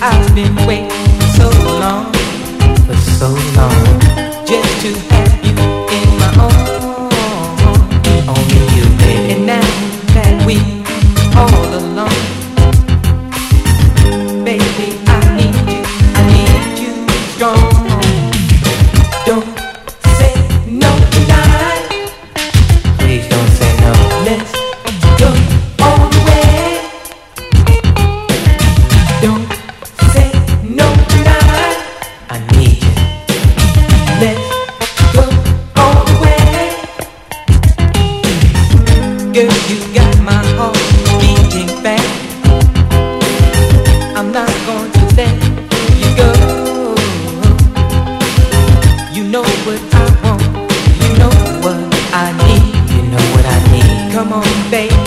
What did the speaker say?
I've been waiting so long, for so long, just to have you in my own. Only you, baby. And now that we all alone, baby, I need you strong. Don't say no tonight. Please don't say no. Let's go all the way. Don't say no tonight. I need you. Let's go all the way. Girl, you got my heart beating fast. I'm not going to let you go. You know what I want. You know what I need. You know what I need. Come on, baby.